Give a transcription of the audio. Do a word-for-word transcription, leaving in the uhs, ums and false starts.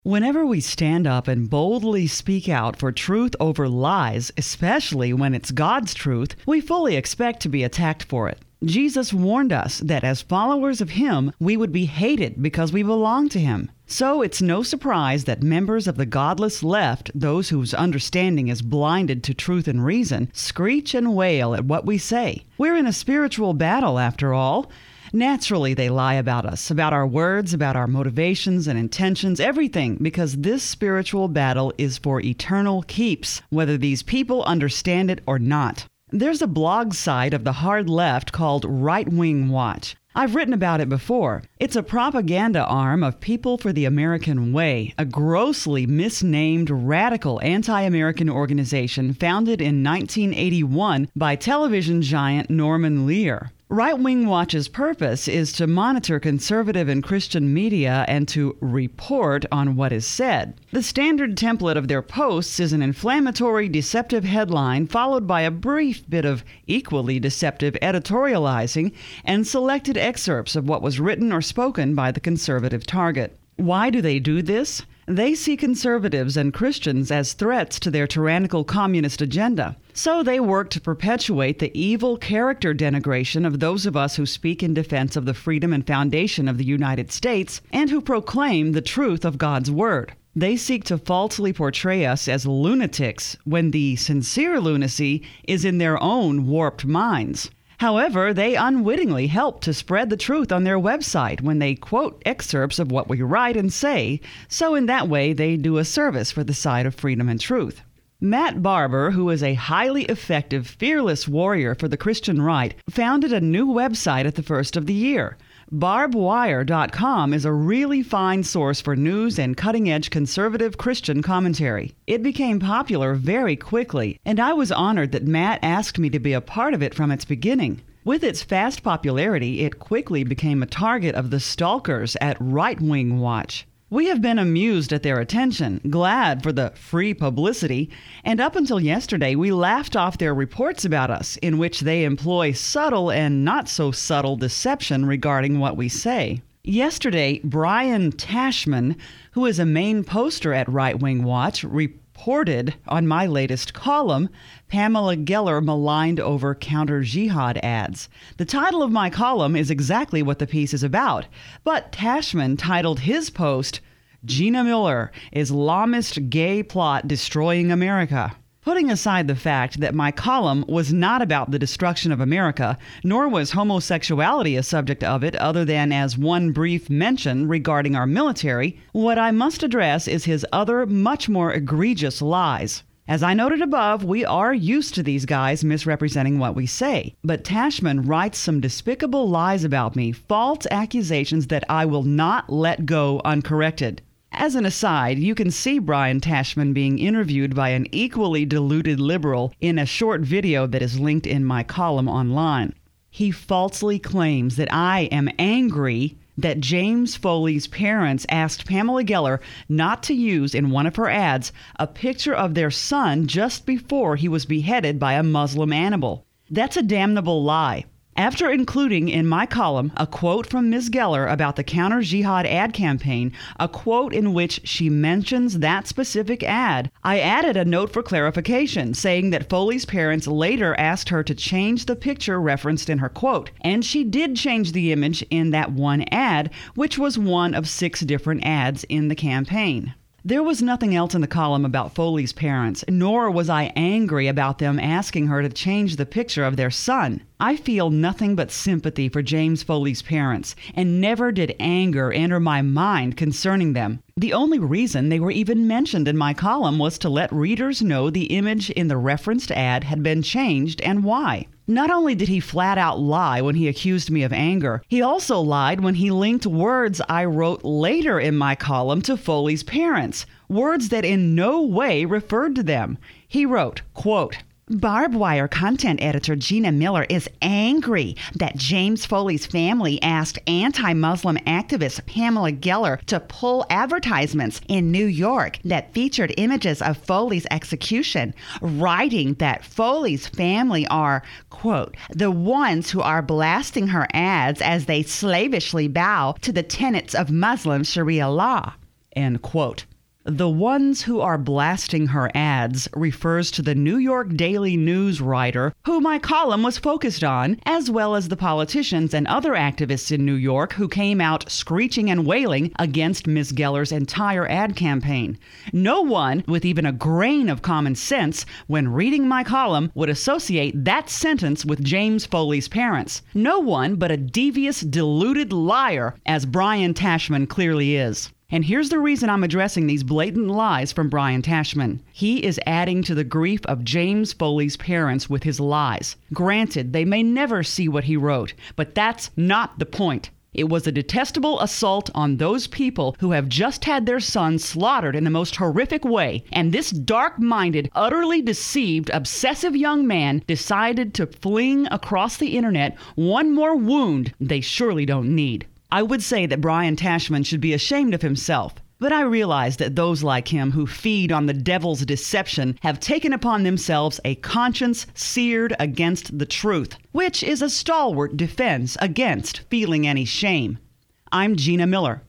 Whenever we stand up and boldly speak out for truth over lies, especially when it's God's truth, we fully expect to be attacked for it. Jesus warned us that as followers of Him, we would be hated because we belong to Him. So it's no surprise that members of the godless left, those whose understanding is blinded to truth and reason, screech and wail at what we say. We're in a spiritual battle, after all. Naturally, they lie about us, about our words, about our motivations and intentions, everything, because this spiritual battle is for eternal keeps, whether these people understand it or not. There's a blog site of the hard left called Right Wing Watch. I've written about it before. It's a propaganda arm of People for the American Way, a grossly misnamed radical anti-American organization founded in nineteen eighty-one by television giant Norman Lear. Right Wing Watch's purpose is to monitor conservative and Christian media and to report on what is said. The standard template of their posts is an inflammatory, deceptive headline followed by a brief bit of equally deceptive editorializing and selected excerpts of what was written or spoken by the conservative target. Why do they do this? They see conservatives and Christians as threats to their tyrannical communist agenda. So they work to perpetuate the evil character denigration of those of us who speak in defense of the freedom and foundation of the United States and who proclaim the truth of God's Word. They seek to falsely portray us as lunatics when the sincere lunacy is in their own warped minds. However, they unwittingly help to spread the truth on their website when they quote excerpts of what we write and say, so in that way they do a service for the side of freedom and truth. Matt Barber, who is a highly effective, fearless warrior for the Christian right, founded a new website at the first of the year. barb wire dot com is a really fine source for news and cutting-edge conservative Christian commentary. It became popular very quickly, and I was honored that Matt asked me to be a part of it from its beginning. With its fast popularity, it quickly became a target of the stalkers at Right Wing Watch. We have been amused at their attention, glad for the free publicity, and up until yesterday we laughed off their reports about us, in which they employ subtle and not so subtle deception regarding what we say. Yesterday, Brian Tashman, who is a main poster at Right Wing Watch, reported on my latest column, Pamela Geller maligned over counter-jihad ads. The title of my column is exactly what the piece is about, but Tashman titled his post, Gina Miller, Islamist Gay Plot Destroying America. Putting aside the fact that my column was not about the destruction of America, nor was homosexuality a subject of it other than as one brief mention regarding our military, what I must address is his other, much more egregious lies. As I noted above, we are used to these guys misrepresenting what we say. But Tashman writes some despicable lies about me, false accusations that I will not let go uncorrected. As an aside, you can see Brian Tashman being interviewed by an equally deluded liberal in a short video that is linked in my column online. He falsely claims that I am angry that James Foley's parents asked Pamela Geller not to use in one of her ads a picture of their son just before he was beheaded by a Muslim animal. That's a damnable lie. After including in my column a quote from Miz Geller about the counter-jihad ad campaign, a quote in which she mentions that specific ad, I added a note for clarification saying that Foley's parents later asked her to change the picture referenced in her quote, and she did change the image in that one ad, which was one of six different ads in the campaign. There was nothing else in the column about Foley's parents, nor was I angry about them asking her to change the picture of their son. I feel nothing but sympathy for James Foley's parents, and never did anger enter my mind concerning them. The only reason they were even mentioned in my column was to let readers know the image in the referenced ad had been changed and why. Not only did he flat out lie when he accused me of anger, he also lied when he linked words I wrote later in my column to Foley's parents, words that in no way referred to them. He wrote, quote, Barb Wire content editor Gina Miller is angry that James Foley's family asked anti-Muslim activist Pamela Geller to pull advertisements in New York that featured images of Foley's execution, writing that Foley's family are, quote, the ones who are blasting her ads as they slavishly bow to the tenets of Muslim Sharia law, end quote. The ones who are blasting her ads refers to the New York Daily News writer who my column was focused on, as well as the politicians and other activists in New York who came out screeching and wailing against Miz Geller's entire ad campaign. No one with even a grain of common sense when reading my column would associate that sentence with James Foley's parents. No one but a devious, deluded liar, as Brian Tashman clearly is. And here's the reason I'm addressing these blatant lies from Brian Tashman. He is adding to the grief of James Foley's parents with his lies. Granted, they may never see what he wrote, but that's not the point. It was a detestable assault on those people who have just had their son slaughtered in the most horrific way, and this dark-minded, utterly deceived, obsessive young man decided to fling across the internet one more wound they surely don't need. I would say that Brian Tashman should be ashamed of himself, but I realize that those like him who feed on the devil's deception have taken upon themselves a conscience seared against the truth, which is a stalwart defense against feeling any shame. I'm Gina Miller.